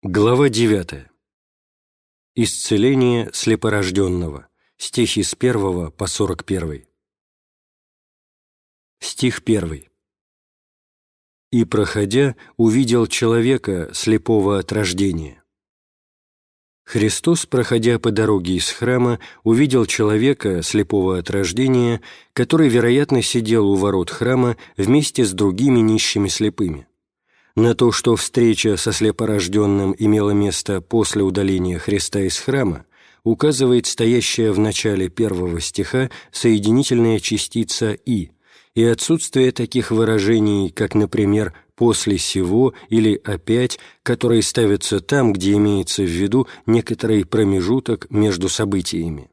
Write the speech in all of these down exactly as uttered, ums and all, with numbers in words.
Глава девятая. Исцеление слепорожденного. Стихи с первого по сорок первый. Стих первый. «И, проходя, увидел человека, слепого от рождения». Христос, проходя по дороге из храма, увидел человека, слепого от рождения, который, вероятно, сидел у ворот храма вместе с другими нищими слепыми. На то, что встреча со слепорожденным имела место после удаления Христа из храма, указывает стоящая в начале первого стиха соединительная частица «и», и отсутствие таких выражений, как, например, «после сего» или «опять», которые ставятся там, где имеется в виду некоторый промежуток между событиями.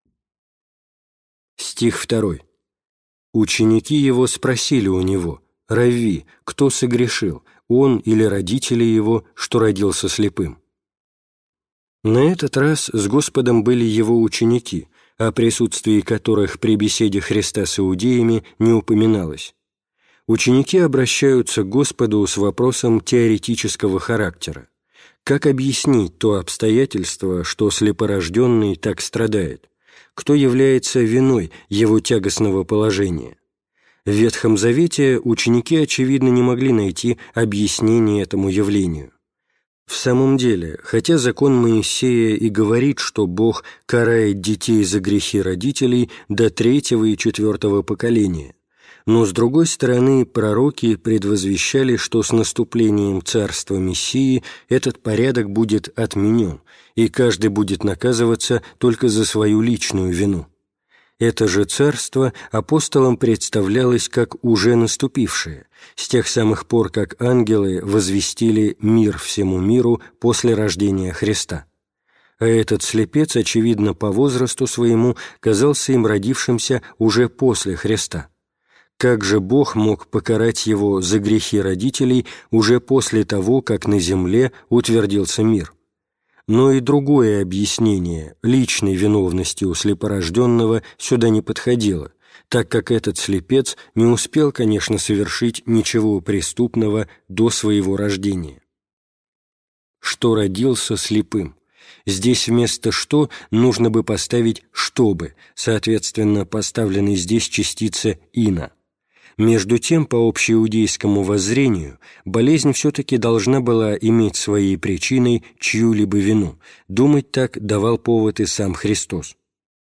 Стих второй. «Ученики его спросили у него: „Равви, кто согрешил, он или родители его, что родился слепым?“ На этот раз с Господом были его ученики, о присутствии которых при беседе Христа с иудеями не упоминалось. Ученики обращаются к Господу с вопросом теоретического характера. Как объяснить то обстоятельство, что слепорожденный так страдает? Кто является виной его тягостного положения? В Ветхом Завете ученики, очевидно, не могли найти объяснение этому явлению. В самом деле, хотя закон Моисея и говорит, что Бог карает детей за грехи родителей до третьего и четвертого поколения, но, с другой стороны, пророки предвозвещали, что с наступлением царства Мессии этот порядок будет отменен, и каждый будет наказываться только за свою личную вину. Это же царство апостолам представлялось как уже наступившее, с тех самых пор, как ангелы возвестили мир всему миру после рождения Христа. А этот слепец, очевидно, по возрасту своему, казался им родившимся уже после Христа. Как же Бог мог покарать его за грехи родителей уже после того, как на земле утвердился мир? Но и другое объяснение личной виновности у слепорожденного сюда не подходило, так как этот слепец не успел, конечно, совершить ничего преступного до своего рождения. Что родился слепым? Здесь вместо «что» нужно бы поставить «чтобы», соответственно, поставленной здесь частица «ина». Между тем, по общеиудейскому воззрению, болезнь все-таки должна была иметь своей причиной чью-либо вину. Думать так давал повод и сам Христос.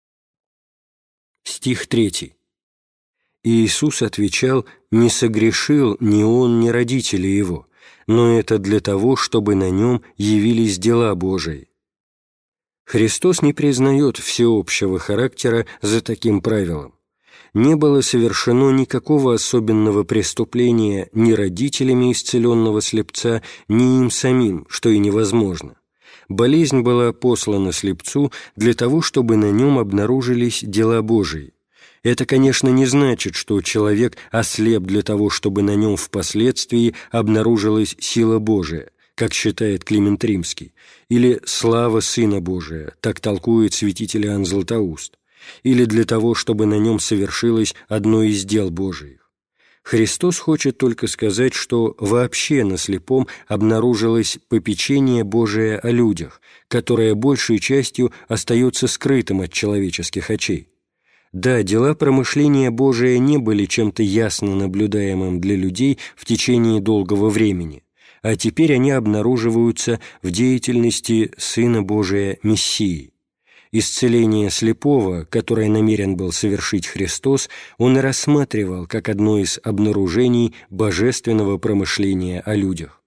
Стих третий. «И Иисус отвечал: „Не согрешил ни он, ни родители его, но это для того, чтобы на нем явились дела Божии“». Христос не признает всеобщего характера за таким правилом. Не было совершено никакого особенного преступления ни родителями исцеленного слепца, ни им самим, что и невозможно. Болезнь была послана слепцу для того, чтобы на нем обнаружились дела Божии. Это, конечно, не значит, что человек ослеп для того, чтобы на нем впоследствии обнаружилась сила Божия, как считает Климент Римский, или слава Сына Божия, так толкует святитель Иоанн Златоуст, или для того, чтобы на нем совершилось одно из дел Божиих. Христос хочет только сказать, что вообще на слепом обнаружилось попечение Божие о людях, которое большей частью остается скрытым от человеческих очей. Да, дела промышления Божия не были чем-то ясно наблюдаемым для людей в течение долгого времени, а теперь они обнаруживаются в деятельности Сына Божия Мессии. Исцеление слепого, которое намерен был совершить Христос, он и рассматривал как одно из обнаружений божественного промышления о людях.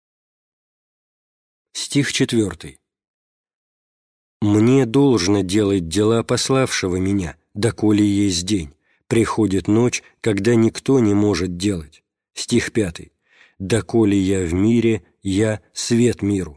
Стих четвертый. «Мне должно делать дела пославшего меня, доколе есть день. Приходит ночь, когда никто не может делать». Стих пятый. «Доколе я в мире, я свет миру».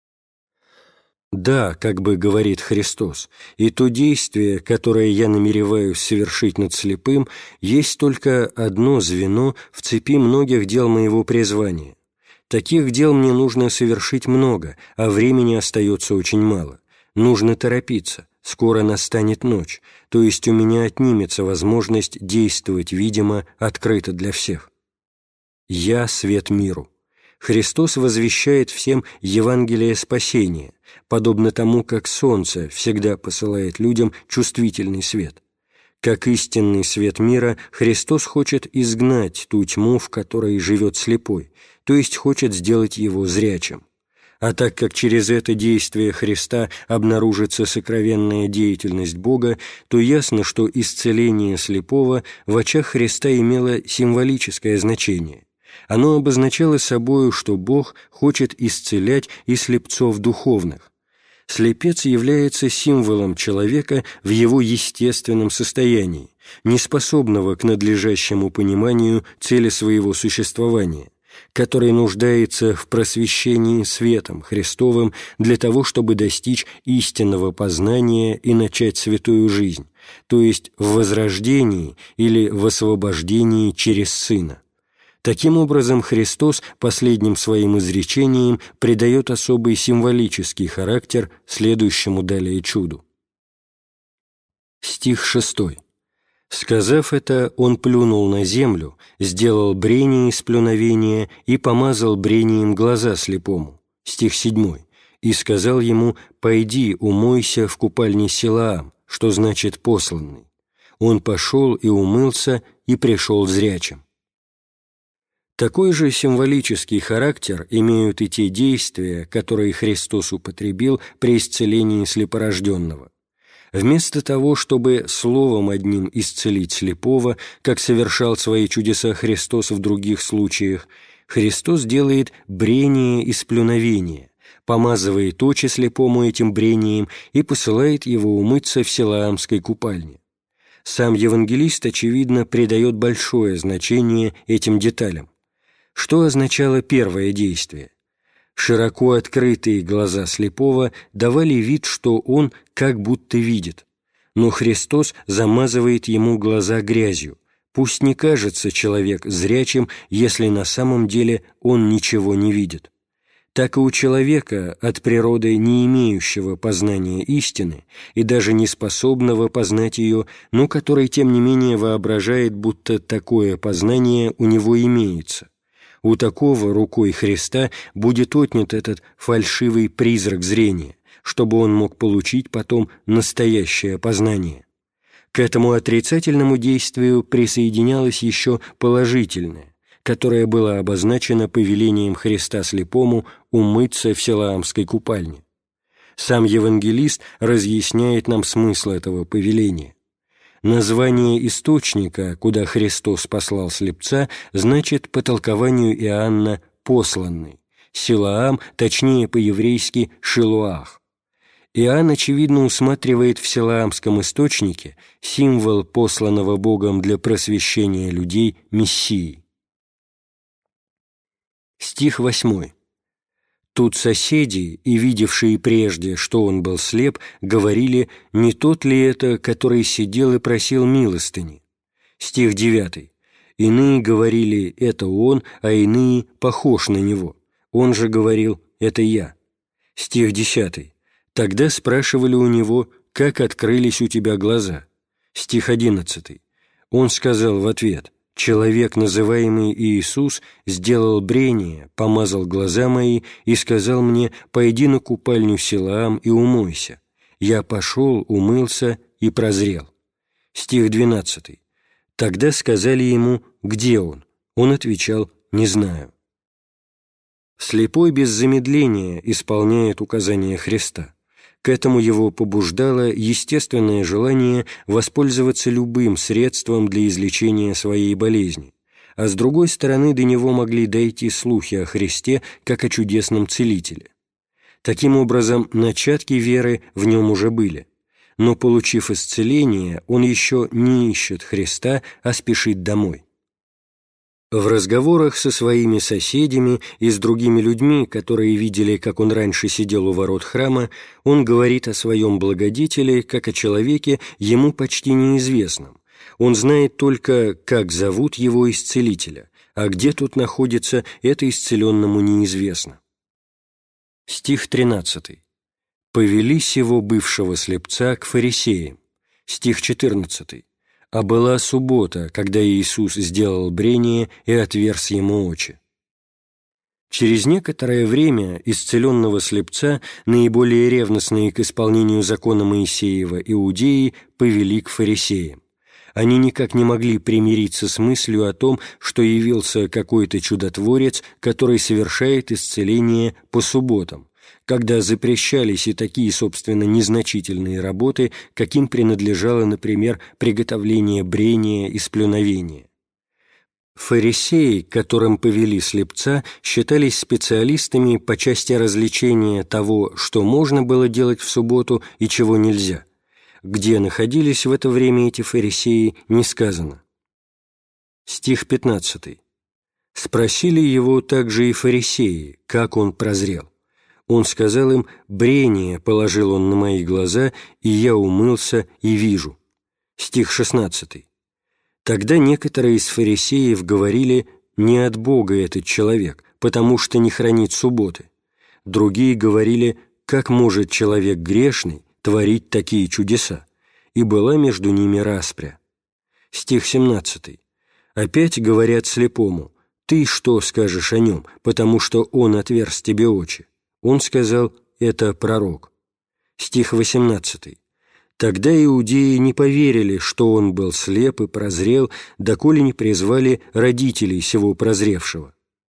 Да, как бы говорит Христос, и то действие, которое я намереваюсь совершить над слепым, есть только одно звено в цепи многих дел моего призвания. Таких дел мне нужно совершить много, а времени остается очень мало. Нужно торопиться, скоро настанет ночь, то есть у меня отнимется возможность действовать, видимо, открыто для всех. Я свет миру. Христос возвещает всем Евангелие спасения, подобно тому, как солнце всегда посылает людям чувствительный свет. Как истинный свет мира, Христос хочет изгнать ту тьму, в которой живет слепой, то есть хочет сделать его зрячим. А так как через это действие Христа обнаружится сокровенная деятельность Бога, то ясно, что исцеление слепого в очах Христа имело символическое значение. Оно обозначало собою, что Бог хочет исцелять и слепцов духовных. Слепец является символом человека в его естественном состоянии, неспособного к надлежащему пониманию цели своего существования, который нуждается в просвещении светом Христовым для того, чтобы достичь истинного познания и начать святую жизнь, то есть в возрождении или в освобождении через Сына. Таким образом, Христос последним своим изречением придает особый символический характер следующему далее чуду. Стих шестой. «Сказав это, он плюнул на землю, сделал брение из плюновения и помазал брением глаза слепому». Стих седьмой. «И сказал ему: пойди, умойся в купальне Силаам», что значит «посланный». Он пошел и умылся, и пришел зрячим. Такой же символический характер имеют и те действия, которые Христос употребил при исцелении слепорожденного. Вместо того, чтобы словом одним исцелить слепого, как совершал свои чудеса Христос в других случаях, Христос делает брение из плюновения, помазывает очи слепому этим брением и посылает его умыться в Силаамской купальне. Сам евангелист, очевидно, придает большое значение этим деталям. Что означало первое действие? Широко открытые глаза слепого давали вид, что он как будто видит, но Христос замазывает ему глаза грязью. Пусть не кажется человек зрячим, если на самом деле он ничего не видит. Так и у человека, от природы не имеющего познания истины и даже не способного познать ее, но который, тем не менее, воображает, будто такое познание у него имеется. У такого рукой Христа будет отнят этот фальшивый призрак зрения, чтобы он мог получить потом настоящее познание. К этому отрицательному действию присоединялось еще положительное, которое было обозначено повелением Христа слепому умыться в Силаамской купальне. Сам евангелист разъясняет нам смысл этого повеления. Название источника, куда Христос послал слепца, значит, по толкованию Иоанна, «посланный». Силаам, точнее по-еврейски, «шилуах». Иоанн, очевидно, усматривает в Силаамском источнике символ посланного Богом для просвещения людей Мессии. Стих восьмой. Тут соседи, и видевшие прежде, что он был слеп, говорили: «Не тот ли это, который сидел и просил милостыни?» Стих девятый. Иные говорили: «Это он», а иные: «Похож на него». Он же говорил: «Это я». Стих десятый. Тогда спрашивали у него: «Как открылись у тебя глаза?» Стих одиннадцатый. Он сказал в ответ: «Человек, называемый Иисус, сделал брение, помазал глаза мои и сказал мне: пойди на купальню Силаам и умойся. Я пошел, умылся и прозрел». Стих двенадцатый. Тогда сказали ему: «Где он?» Он отвечал: «Не знаю». Слепой без замедления исполняет указания Христа. К этому его побуждало естественное желание воспользоваться любым средством для излечения своей болезни, а с другой стороны до него могли дойти слухи о Христе как о чудесном целителе. Таким образом, начатки веры в нем уже были, но, получив исцеление, он еще не ищет Христа, а спешит домой. В разговорах со своими соседями и с другими людьми, которые видели, как он раньше сидел у ворот храма, он говорит о своем благодетеле, как о человеке ему почти неизвестном. Он знает только, как зовут его исцелителя, а где тут находится, это исцеленному неизвестно. Стих тринадцатый. «Повели сего бывшего слепца к фарисеям». Стих четырнадцатый. «А была суббота, когда Иисус сделал брение и отверз ему очи». Через некоторое время исцеленного слепца наиболее ревностные к исполнению закона Моисеева иудеи повели к фарисеям. Они никак не могли примириться с мыслью о том, что явился какой-то чудотворец, который совершает исцеление по субботам, когда запрещались и такие, собственно, незначительные работы, каким принадлежало, например, приготовление брения и сплюновения. Фарисеи, которым повели слепца, считались специалистами по части развлечения того, что можно было делать в субботу и чего нельзя. Где находились в это время эти фарисеи, не сказано. Стих пятнадцатый. «Спросили его также и фарисеи, как он прозрел. Он сказал им: брение положил он на мои глаза, и я умылся и вижу». Стих шестнадцатый. Тогда некоторые из фарисеев говорили: не от Бога этот человек, потому что не хранит субботы. Другие говорили: как может человек грешный творить такие чудеса? И была между ними распря. Стих семнадцатый. Опять говорят слепому: ты что скажешь о нем, потому что он отверз тебе очи? Он сказал: это пророк. Стих восемнадцатый. Тогда иудеи не поверили, что он был слеп и прозрел, доколе не призвали родителей сего прозревшего.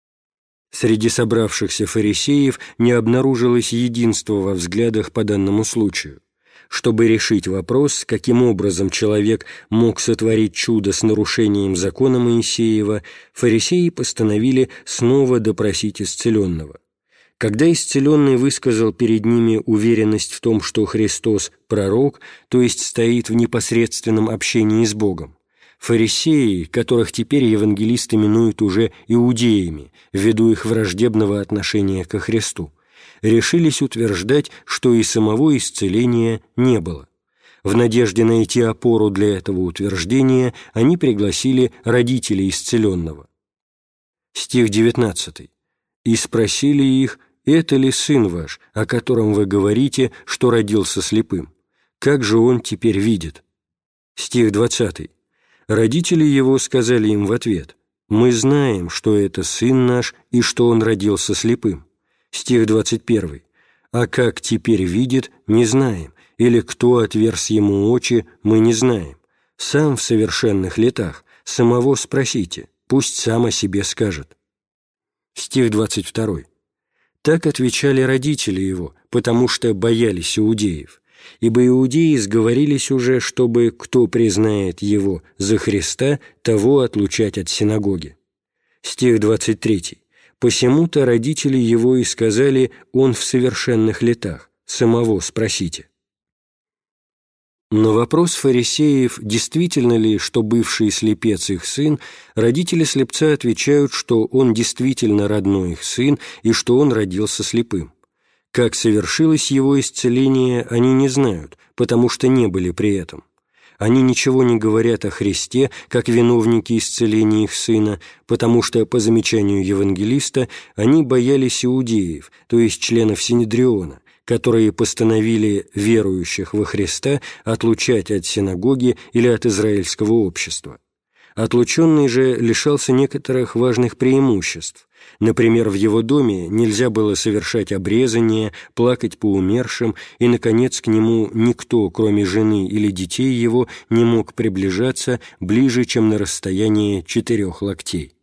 Среди собравшихся фарисеев не обнаружилось единства во взглядах по данному случаю. Чтобы решить вопрос, каким образом человек мог сотворить чудо с нарушением закона Моисеева, фарисеи постановили снова допросить исцеленного. Когда исцеленный высказал перед ними уверенность в том, что Христос – пророк, то есть стоит в непосредственном общении с Богом, фарисеи, которых теперь евангелисты именуют уже иудеями, ввиду их враждебного отношения ко Христу, решились утверждать, что и самого исцеления не было. В надежде найти опору для этого утверждения они пригласили родителей исцеленного. Стих девятнадцатый. «И спросили их: это ли сын ваш, о котором вы говорите, что родился слепым? Как же он теперь видит?» Стих двадцатый. Родители его сказали им в ответ: мы знаем, что это сын наш и что он родился слепым. Стих двадцать первый. А как теперь видит, не знаем, или кто отверз ему очи, мы не знаем. Сам в совершенных летах, самого спросите, пусть сам о себе скажет. Стих двадцать второй. Так отвечали родители его, потому что боялись иудеев, ибо иудеи сговорились уже, чтобы кто признает его за Христа, того отлучать от синагоги. Стих двадцать третий. Посему-то родители его и сказали: он в совершенных летах, самого спросите. На вопрос фарисеев, действительно ли, что бывший слепец их сын, родители слепца отвечают, что он действительно родной их сын и что он родился слепым. Как совершилось его исцеление, они не знают, потому что не были при этом. Они ничего не говорят о Христе, как виновники исцеления их сына, потому что, по замечанию евангелиста, они боялись иудеев, то есть членов Синедриона, которые постановили верующих во Христа отлучать от синагоги или от израильского общества. Отлученный же лишался некоторых важных преимуществ. Например, в его доме нельзя было совершать обрезание, плакать по умершим, и, наконец, к нему никто, кроме жены или детей его, не мог приближаться ближе, чем на расстояние четырех локтей.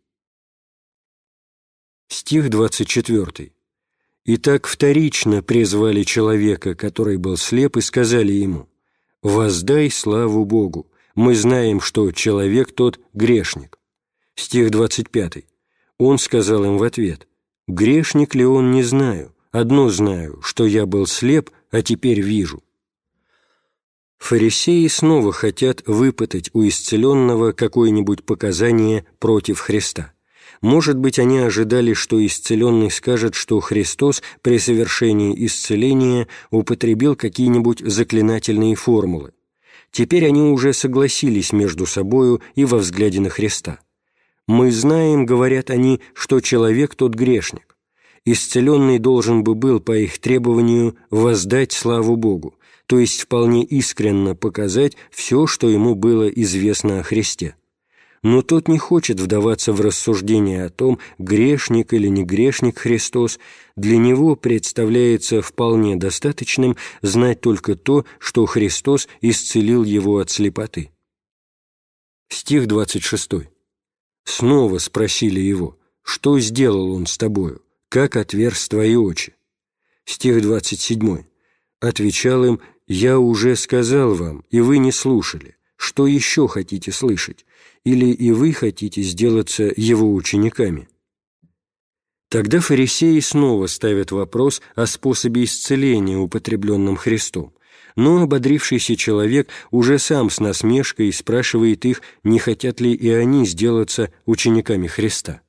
Стих двадцать четвёртый. «Итак, вторично призвали человека, который был слеп, и сказали ему: воздай славу Богу, мы знаем, что человек тот грешник». Стих двадцать пятый. Он сказал им в ответ: грешник ли он, не знаю, одно знаю, что я был слеп, а теперь вижу. Фарисеи снова хотят выпытать у исцеленного какое-нибудь показание против Христа. Может быть, они ожидали, что исцеленный скажет, что Христос при совершении исцеления употребил какие-нибудь заклинательные формулы. Теперь они уже согласились между собою и во взгляде на Христа. «Мы знаем, — говорят они, — что человек тот грешник. Исцеленный должен бы был, по их требованию, воздать славу Богу, то есть вполне искренно показать все, что ему было известно о Христе. Но тот не хочет вдаваться в рассуждение о том, грешник или не грешник Христос. Для него представляется вполне достаточным знать только то, что Христос исцелил его от слепоты. Стих двадцать шестой. Снова спросили его: «Что сделал он с тобою? Как отверз твои очи?» Стих двадцать седьмой. Отвечал им: «Я уже сказал вам, и вы не слушали. Что еще хотите слышать? Или и вы хотите сделаться его учениками?» Тогда фарисеи снова ставят вопрос о способе исцеления, употребленном Христом, но ободрившийся человек уже сам с насмешкой спрашивает их, не хотят ли и они сделаться учениками Христа.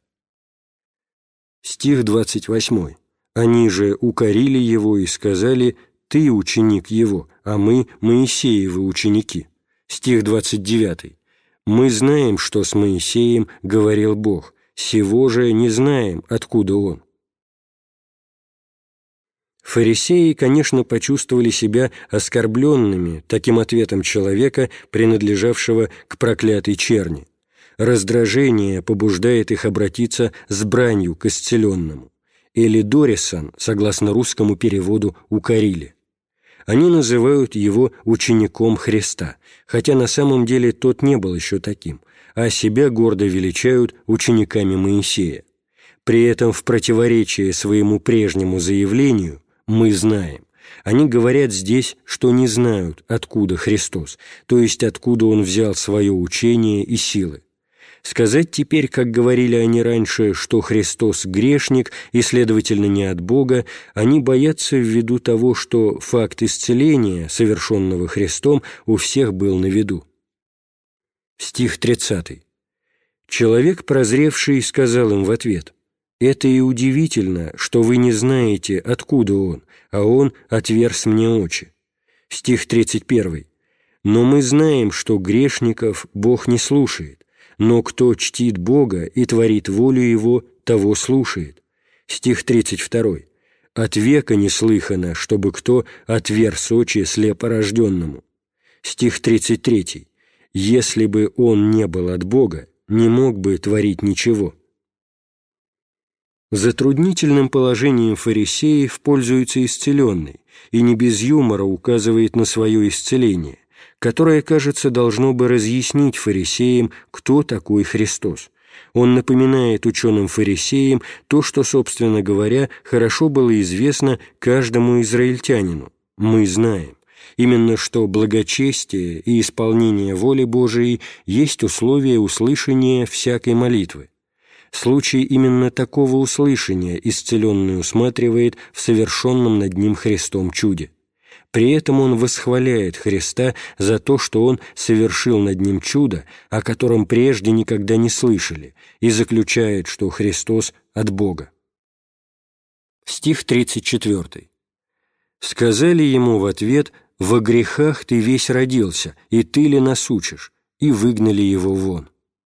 Стих двадцать восьмой. «Они же укорили его и сказали: Ты ученик его, а мы Моисеевы ученики». Стих двадцать девятый. «Мы знаем, что с Моисеем говорил Бог, сего же не знаем, откуда он». Фарисеи, конечно, почувствовали себя оскорбленными таким ответом человека, принадлежавшего к проклятой черни. Раздражение побуждает их обратиться с бранью к исцеленному. Элидорисан, согласно русскому переводу, укорили. Они называют его учеником Христа, хотя на самом деле тот не был еще таким, а себя гордо величают учениками Моисея. При этом в противоречие своему прежнему заявлению «мы знаем», они говорят здесь, что не знают, откуда Христос, то есть откуда Он взял свое учение и силы. Сказать теперь, как говорили они раньше, что Христос грешник и, следовательно, не от Бога, они боятся ввиду того, что факт исцеления, совершенного Христом, у всех был на виду. Стих тридцатый. «Человек, прозревший, сказал им в ответ: «Это и удивительно, что вы не знаете, откуда он, а он отверз мне очи». Стих тридцать первый. «Но мы знаем, что грешников Бог не слушает, но кто чтит Бога и творит волю Его, того слушает». Стих тридцать второй. «От века не слыхано, чтобы кто отверз очи слепорожденному». Стих тридцать третий. «Если бы он не был от Бога, не мог бы творить ничего». Затруднительным положением фарисеев пользуется исцеленный и не без юмора указывает на свое исцеление, которое, кажется, должно бы разъяснить фарисеям, кто такой Христос. Он напоминает ученым-фарисеям то, что, собственно говоря, хорошо было известно каждому израильтянину. Мы знаем именно, что благочестие и исполнение воли Божией есть условие услышания всякой молитвы. Случай именно такого услышания исцеленный усматривает в совершенном над ним Христом чуде. При этом он восхваляет Христа за то, что он совершил над ним чудо, о котором прежде никогда не слышали, и заключает, что Христос от Бога. Стих тридцать четвёртый. «Сказали ему в ответ: во грехах ты весь родился, и ты ли нас учишь? И выгнали его вон».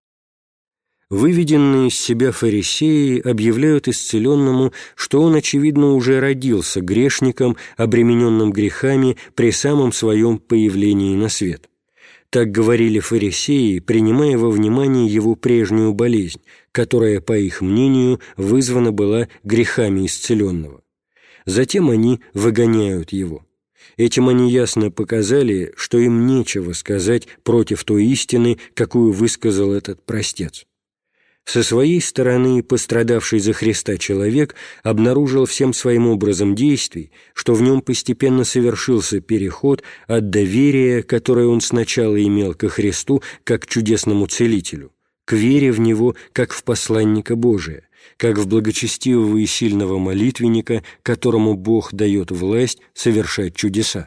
Выведенные из себя фарисеи объявляют исцеленному, что он, очевидно, уже родился грешником, обремененным грехами при самом своем появлении на свет. Так говорили фарисеи, принимая во внимание его прежнюю болезнь, которая, по их мнению, вызвана была грехами исцеленного. Затем они выгоняют его. Этим они ясно показали, что им нечего сказать против той истины, какую высказал этот простец. Со своей стороны пострадавший за Христа человек обнаружил всем своим образом действий, что в нем постепенно совершился переход от доверия, которое он сначала имел ко Христу как к чудесному целителю, к вере в Него как в посланника Божия, как в благочестивого и сильного молитвенника, которому Бог дает власть совершать чудеса.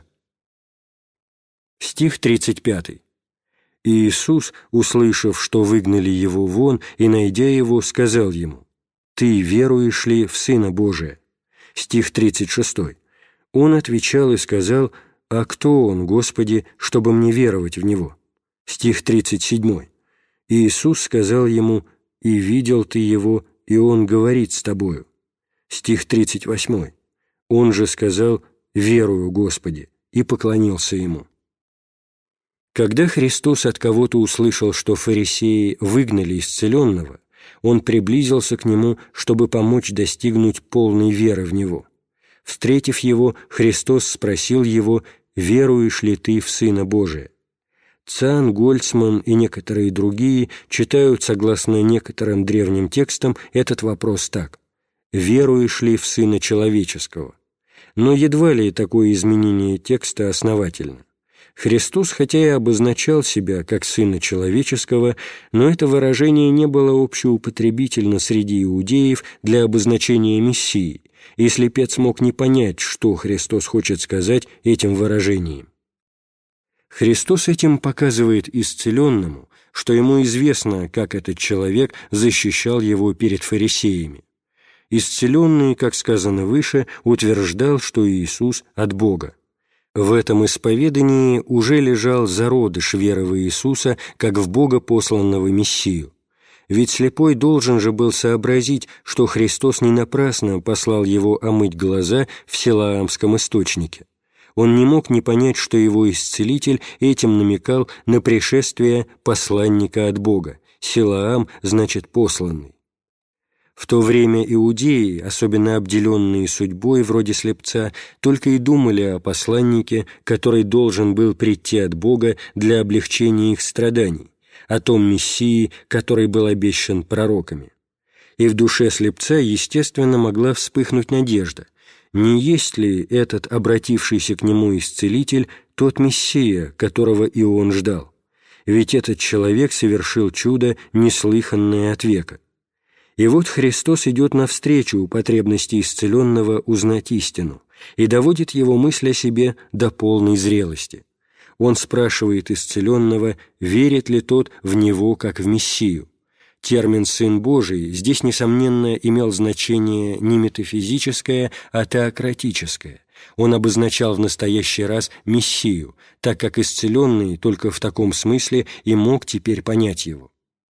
Стих тридцать пятый. И Иисус, услышав, что выгнали его вон, и, найдя его, сказал ему: «Ты веруешь ли в Сына Божия?» Стих тридцать шестой. Он отвечал и сказал: «А кто он, Господи, чтобы мне веровать в Него?» Стих тридцать седьмой. И Иисус сказал ему: «И видел ты его, и он говорит с тобою». Стих тридцать восьмой. Он же сказал: «Верую, Господи», и поклонился ему. Когда Христос от кого-то услышал, что фарисеи выгнали исцеленного, Он приблизился к нему, чтобы помочь достигнуть полной веры в Него. Встретив его, Христос спросил его: «Веруешь ли ты в Сына Божия?» Цан, Гольцман и некоторые другие читают, согласно некоторым древним текстам, этот вопрос так: «Веруешь ли в Сына Человеческого?» Но едва ли такое изменение текста основательно. Христос, хотя и обозначал себя как Сына Человеческого, но это выражение не было общеупотребительно среди иудеев для обозначения Мессии, и слепец мог не понять, что Христос хочет сказать этим выражением. Христос этим показывает исцеленному, что ему известно, как этот человек защищал его перед фарисеями. Исцеленный, как сказано выше, утверждал, что Иисус от Бога. В этом исповедании уже лежал зародыш веры в Иисуса, как в Бога посланного Мессию. Ведь слепой должен же был сообразить, что Христос не напрасно послал его омыть глаза в Силаамском источнике. Он не мог не понять, что его исцелитель этим намекал на пришествие посланника от Бога. Силаам значит «посланный». В то время иудеи, особенно обделенные судьбой вроде слепца, только и думали о посланнике, который должен был прийти от Бога для облегчения их страданий, о том Мессии, который был обещан пророками. И в душе слепца, естественно, могла вспыхнуть надежда: не есть ли этот обратившийся к нему исцелитель тот Мессия, которого и он ждал? Ведь этот человек совершил чудо, неслыханное от века. И вот Христос идет навстречу потребности исцеленного узнать истину и доводит его мысль о себе до полной зрелости. Он спрашивает исцеленного, верит ли тот в него как в Мессию. Термин «Сын Божий» здесь, несомненно, имел значение не метафизическое, а теократическое. Он обозначал в настоящий раз Мессию, так как исцеленный только в таком смысле и мог теперь понять его.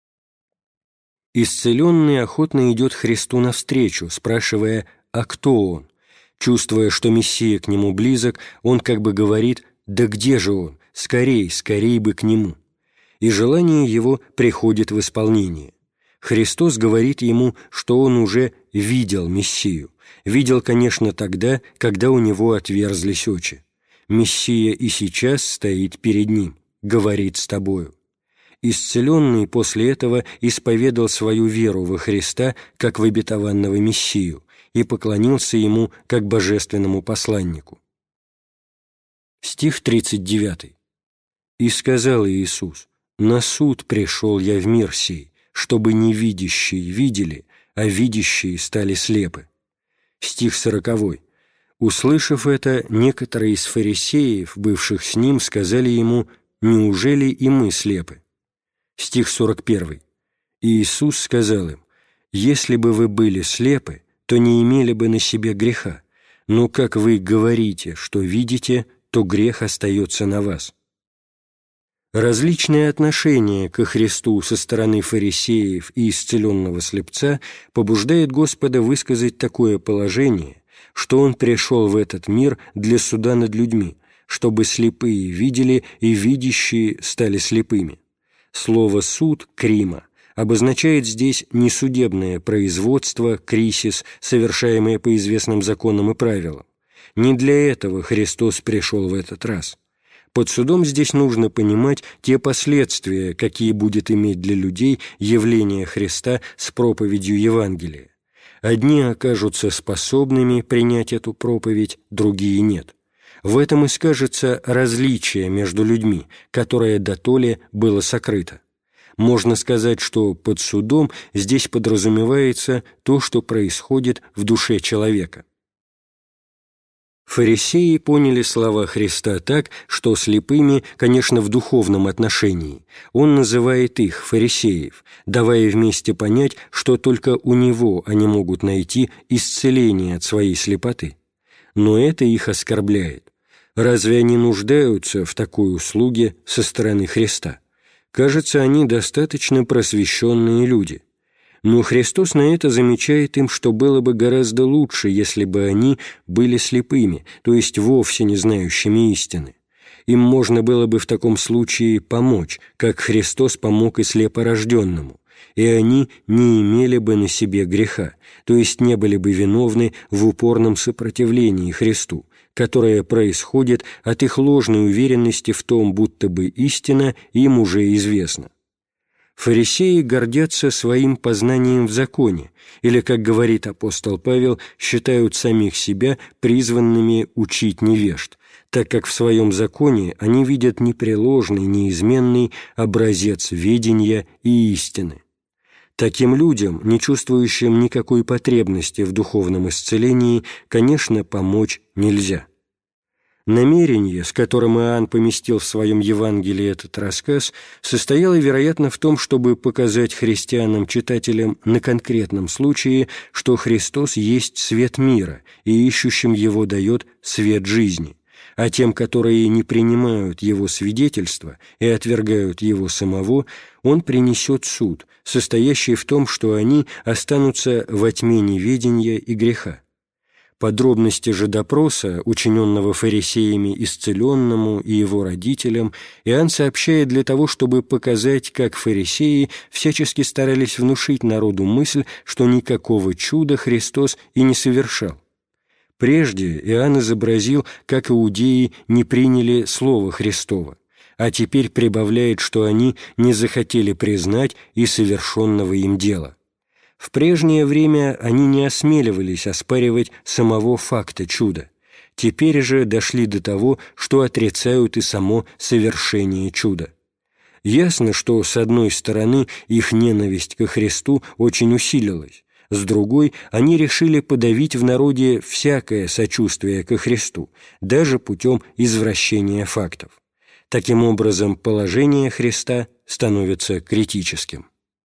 Исцеленный охотно идет Христу навстречу, спрашивая: «А кто он?». Чувствуя, что Мессия к нему близок, он как бы говорит: «Да где же он? Скорей, скорей бы к нему». И желание его приходит в исполнение. Христос говорит ему, что он уже видел Мессию. Видел, конечно, тогда, когда у него отверзлись очи. Мессия и сейчас стоит перед ним, говорит с тобою. Исцеленный после этого исповедал свою веру во Христа как в обетованного Мессию и поклонился Ему как божественному посланнику. Стих тридцать девятый. «И сказал Иисус: на суд пришел я в мир сей, чтобы невидящие видели, а видящие стали слепы». Стих сороковой. Услышав это, некоторые из фарисеев, бывших с ним, сказали ему: «Неужели и мы слепы?» Стих сорок первый. И Иисус сказал им: «Если бы вы были слепы, то не имели бы на себе греха, но как вы говорите, что видите, то грех остается на вас». Различные отношения ко Христу со стороны фарисеев и исцеленного слепца побуждает Господа высказать такое положение, что Он пришел в этот мир для суда над людьми, чтобы слепые видели и видящие стали слепыми. Слово «суд» «крима» обозначает здесь не судебное производство, крисис, совершаемое по известным законам и правилам. Не для этого Христос пришел в этот раз. Под судом здесь нужно понимать те последствия, какие будет иметь для людей явление Христа с проповедью Евангелия. Одни окажутся способными принять эту проповедь, другие нет. В этом и скажется различие между людьми, которое дотоле было сокрыто. Можно сказать, что под судом здесь подразумевается то, что происходит в душе человека. Фарисеи поняли слова Христа так, что слепыми, конечно, в духовном отношении. Он называет их, фарисеев, давая вместе понять, что только у него они могут найти исцеление от своей слепоты. Но это их оскорбляет. Разве они нуждаются в такой услуге со стороны Христа? Кажется, они достаточно просвещенные люди. Но Христос на это замечает им, что было бы гораздо лучше, если бы они были слепыми, то есть вовсе не знающими истины. Им можно было бы в таком случае помочь, как Христос помог и слепорожденному, и они не имели бы на себе греха, то есть не были бы виновны в упорном сопротивлении Христу, которое происходит от их ложной уверенности в том, будто бы истина им уже известна. Фарисеи гордятся своим познанием в законе, или, как говорит апостол Павел, считают самих себя призванными учить невежд, так как в своем законе они видят непреложный, неизменный образец ведения и истины. Таким людям, не чувствующим никакой потребности в духовном исцелении, конечно, помочь нельзя. Намерение, с которым Иоанн поместил в своем Евангелии этот рассказ, состояло, вероятно, в том, чтобы показать христианам-читателям на конкретном случае, что Христос есть свет мира и ищущим Его дает свет жизни, а тем, которые не принимают Его свидетельства и отвергают Его самого, Он принесет суд, состоящий в том, что они останутся во тьме неведения и греха. Подробности же допроса, учиненного фарисеями исцеленному и его родителям, Иоанн сообщает для того, чтобы показать, как фарисеи всячески старались внушить народу мысль, что никакого чуда Христос и не совершал. Прежде Иоанн изобразил, как иудеи не приняли Слово Христово, а теперь прибавляет, что они не захотели признать и совершенного им дела. В прежнее время они не осмеливались оспаривать самого факта чуда. Теперь же дошли до того, что отрицают и само совершение чуда. Ясно, что, с одной стороны, их ненависть ко Христу очень усилилась, с другой, они решили подавить в народе всякое сочувствие ко Христу, даже путем извращения фактов. Таким образом, положение Христа становится критическим.